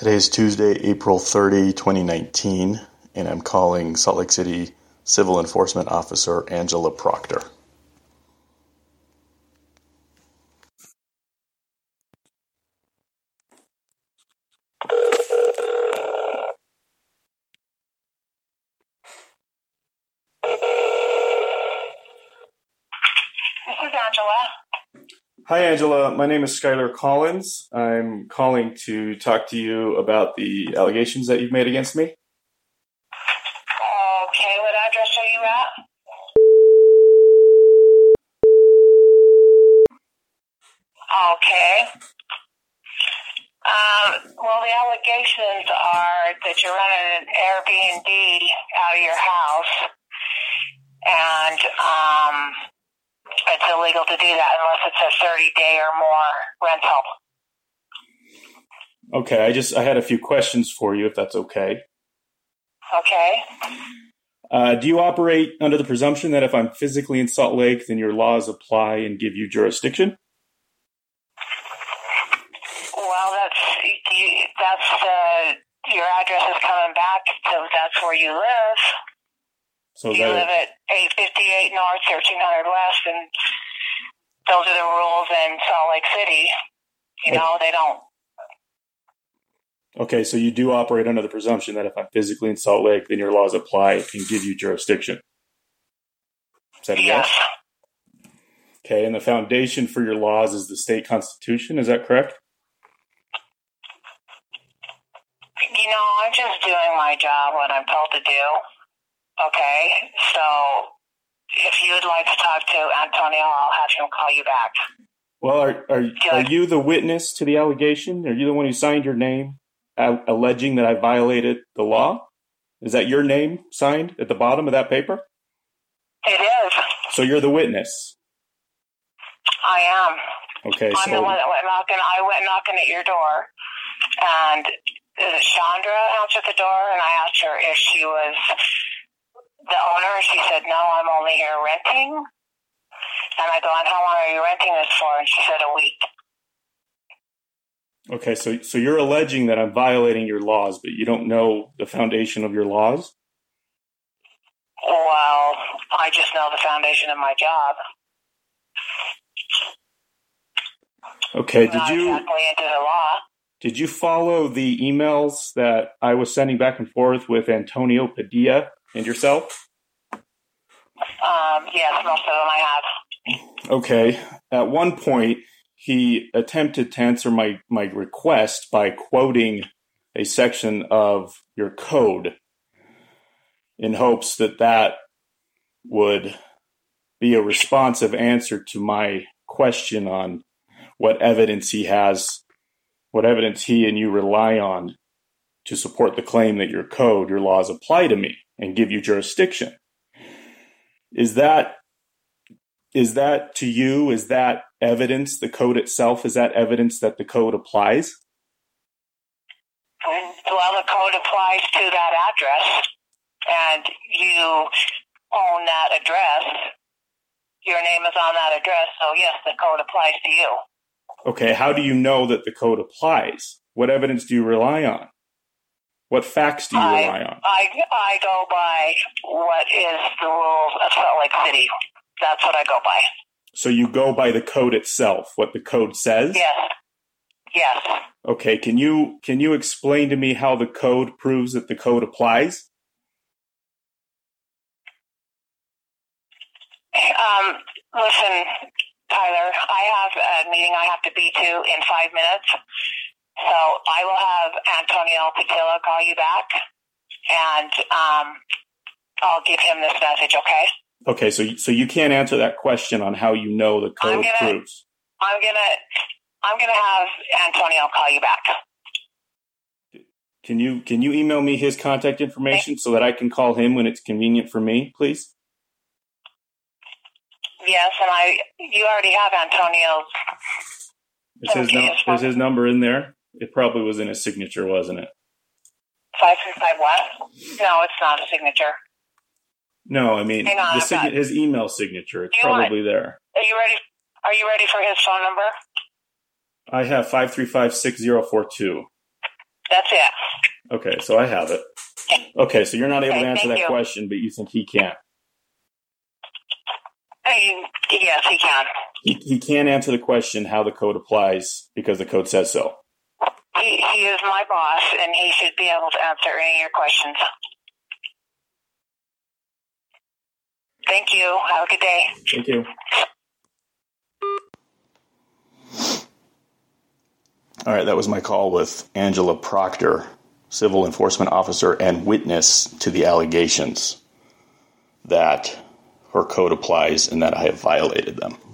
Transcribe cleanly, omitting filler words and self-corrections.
Today is Tuesday, April 30, 2019, and I'm calling Salt Lake City Civil Enforcement Officer Angela Proctor. This is Angela. Hi, Angela. My name is Skylar Collins. I'm calling to talk to you about the allegations that you've made against me. Okay, what address are you at? Okay. Well, the allegations are that you're running an Airbnb out of your house, and it's illegal to do that unless it's a 30-day or more rental. Okay, I had a few questions for you, if that's okay. Okay. Do you operate under the presumption that if I'm physically in Salt Lake, then your laws apply and give you jurisdiction? Well, your address is coming back, so that's where you live. So you live at 858 North, 1300 West, and those are the rules in Salt Lake City. You know, they don't. Okay, so you do operate under the presumption that if I'm physically in Salt Lake, then your laws apply and give you jurisdiction. Is that a yes? Okay, and the foundation for your laws is the state constitution, is that correct? You know, I'm just doing my job, what I'm told to do. Okay, so if you would like to talk to Antonio, I'll have him call you back. Well, are you the witness to the allegation? Are you the one who signed your name alleging that I violated the law? Is that your name signed at the bottom of that paper? It is. So you're the witness? I am. Okay, I'm the one that went knocking. I went knocking at your door, and Chandra answered the door, and I asked her if she was the owner. She said, no, I'm only here renting. And I go, and how long are you renting this for? And she said, a week. Okay, so you're alleging that I'm violating your laws, but you don't know the foundation of your laws? Well, I just know the foundation of my job. Okay, Not exactly into the law. Did you follow the emails that I was sending back and forth with Antonio Padilla and yourself? Yes, most of them I have. Okay. At one point, he attempted to answer my request by quoting a section of your code in hopes that would be a responsive answer to my question on what evidence he and you rely on to support the claim that your laws apply to me and give you jurisdiction. Is that to you, is that evidence, the code itself, is that evidence that the code applies? Well, the code applies to that address, and you own that address. Your name is on that address, so yes, the code applies to you. Okay, how do you know that the code applies? What evidence do you rely on? What facts do you rely on? I go by what is the rules of Salt Lake City. That's what I go by. So you go by the code itself, what the code says? Yes. Okay, can you explain to me how the code proves that the code applies? Listen, Tyler, I have a meeting I have to be to in 5 minutes. So I will have Antonio Padilla call you back, and I'll give him this message, okay? Okay, so you can't answer that question on how you know the code proves. I'm gonna have Antonio call you back. Can you email me his contact information so that I can call him when it's convenient for me, please? Yes, and you already have Antonio's. Is his number in there? It probably was in his signature, wasn't it? 535 what? No, it's not a signature. No, I mean his email signature. It's probably there. Are you ready? Are you ready for his phone number? I have 535-6042. That's it. Okay, so I have it. Okay, so you're not able to answer that you. question, but you think he can. Yes, he can. He can't answer the question how the code applies because the code says so. He is my boss, and he should be able to answer any of your questions. Thank you. Have a good day. Thank you. All right, that was my call with Angela Proctor, civil enforcement officer and witness to the allegations that her code applies and that I have violated them.